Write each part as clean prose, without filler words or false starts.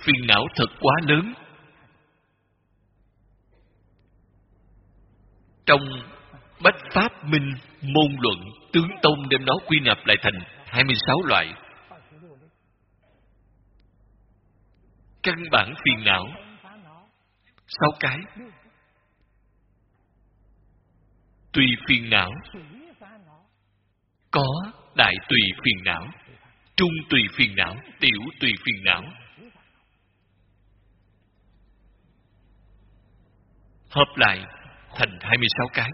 phiền não thật quá lớn. Trong Bách Pháp Minh Môn Luận, Tướng Tông đem nó quy nạp lại thành 26 loại. Căn bản phiền não 6 cái. Tùy phiền não có đại tùy phiền não, trung tùy phiền não, tiểu tùy phiền não. Hợp lại thành 26 cái.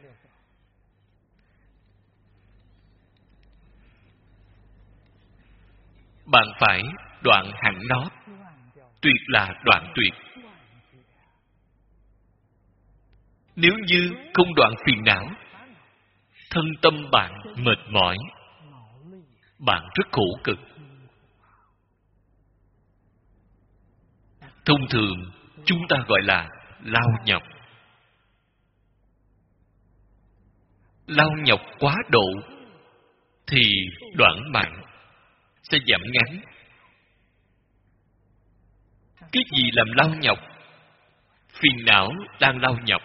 Bạn phải đoạn hẳn nó. Tuyệt là đoạn tuyệt. Nếu như không đoạn phiền não, thân tâm bạn mệt mỏi, bạn rất khổ cực. Thông thường chúng ta gọi là lao nhọc. Lao nhọc quá độ thì đoạn mạng sẽ giảm ngắn. Cái gì làm lao nhọc? Phiền não đang lao nhọc.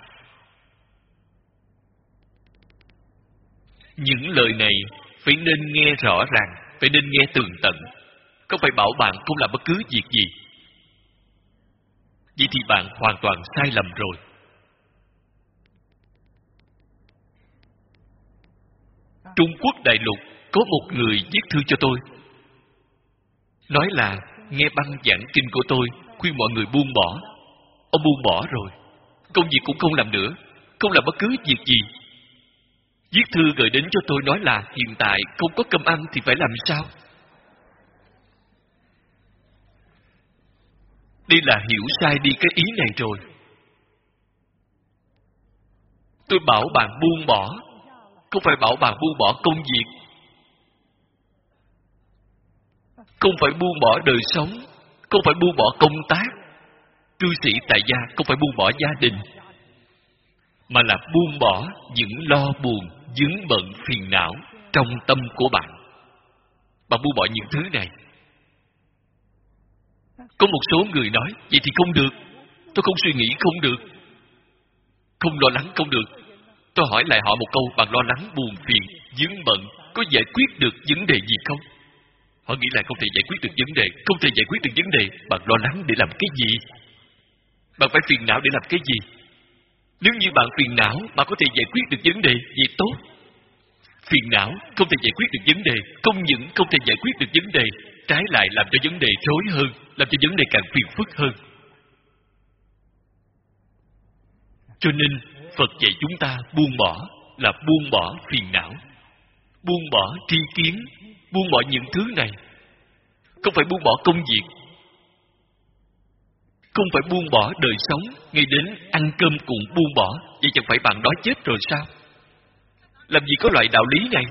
Những lời này phải nên nghe rõ ràng, phải nên nghe tường tận. Không phải bảo bạn không làm bất cứ việc gì. Vậy thì bạn hoàn toàn sai lầm rồi. Trung Quốc đại lục có một người viết thư cho tôi, nói là nghe băng giảng kinh của tôi khuyên mọi người buông bỏ. Ông buông bỏ rồi, công việc cũng không làm nữa, không làm bất cứ việc gì. Viết thư gửi đến cho tôi nói là hiện tại không có cơm ăn thì phải làm sao? Đây là hiểu sai đi cái ý này rồi. Tôi bảo bạn buông bỏ, không phải bảo bạn buông bỏ công việc, không phải buông bỏ đời sống, không phải buông bỏ công tác. Cư sĩ tại gia không phải buông bỏ gia đình, mà là buông bỏ những lo buồn, vướng bận, phiền não trong tâm của bạn. Bạn buông bỏ những thứ này. Có một số người nói, vậy thì không được. Tôi không suy nghĩ không được. Không lo lắng không được. Tôi hỏi lại họ một câu, bạn lo lắng, buồn phiền, vướng bận, có giải quyết được vấn đề gì không? Họ nghĩ là không thể giải quyết được vấn đề. Không thể giải quyết được vấn đề. Bạn lo lắng để làm cái gì? Bạn phải phiền não để làm cái gì? Nếu như bạn phiền não, bạn có thể giải quyết được vấn đề, vậy tốt. Phiền não không thể giải quyết được vấn đề, không những không thể giải quyết được vấn đề, trái lại làm cho vấn đề rối hơn, làm cho vấn đề càng phiền phức hơn. Cho nên Phật dạy chúng ta buông bỏ là buông bỏ phiền não, buông bỏ tri kiến, buông bỏ những thứ này. Không phải buông bỏ công việc, không phải buông bỏ đời sống, ngay đến ăn cơm cũng buông bỏ. Vậy chẳng phải bạn đói chết rồi sao? Làm gì có loại đạo lý này?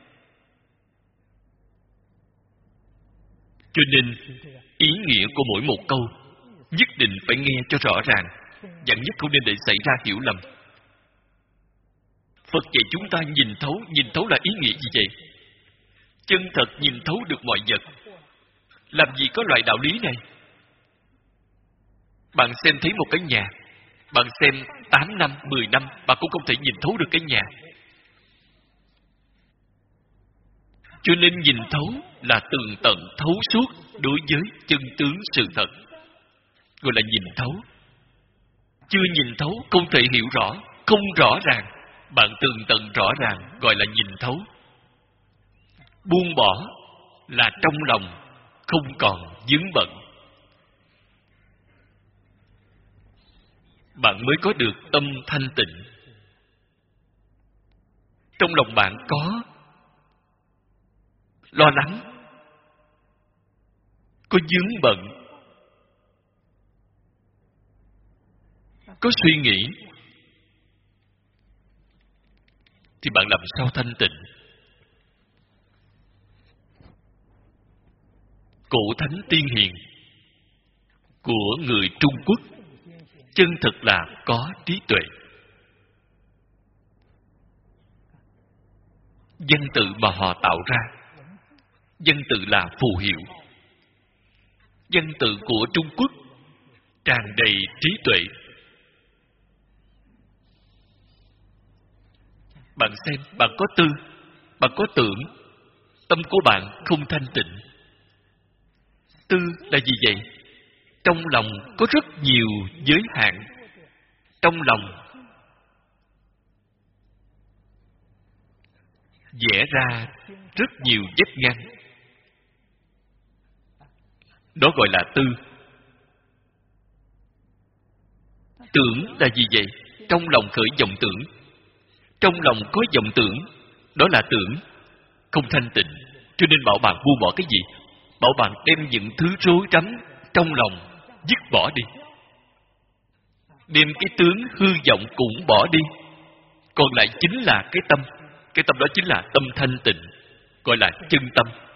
Cho nên ý nghĩa của mỗi một câu nhất định phải nghe cho rõ ràng, dặn nhất không nên để xảy ra hiểu lầm. Phật dạy chúng ta nhìn thấu là ý nghĩa gì vậy? Chân thật nhìn thấu được mọi vật. Làm gì có loại đạo lý này? Bạn xem thấy một cái nhà, bạn xem 8 năm, 10 năm, bạn cũng không thể nhìn thấu được cái nhà. Cho nên nhìn thấu là tường tận thấu suốt đối với chân tướng sự thật, gọi là nhìn thấu. Chưa nhìn thấu, không thể hiểu rõ, không rõ ràng. Bạn tường tận rõ ràng gọi là nhìn thấu. Buông bỏ là trong lòng không còn vướng bận. Bạn mới có được tâm thanh tịnh. Trong lòng bạn có lo lắng, có vướng bận, có suy nghĩ, thì bạn làm sao thanh tịnh? Cổ thánh tiên hiền của người Trung Quốc chân thực là có trí tuệ. Văn tự mà họ tạo ra, văn tự là phù hiệu. văn tự của Trung Quốc tràn đầy trí tuệ. Bạn xem, bạn có tư, bạn có tưởng, tâm của bạn không thanh tịnh. Tư là gì vậy? Trong lòng có rất nhiều giới hạn. Trong lòng vẽ ra rất nhiều vết ngăn. Đó gọi là tư. Tưởng là gì vậy? Trong lòng khởi vọng tưởng. Trong lòng có vọng tưởng, đó là tưởng, không thanh tịnh. Cho nên bảo bạn buông bỏ cái gì? Bảo bạn đem những thứ rối rắm trong lòng dứt bỏ đi. Đem cái tướng hư vọng cũng bỏ đi. Còn lại chính là cái tâm. Cái tâm đó chính là tâm thanh tịnh, gọi là chân tâm.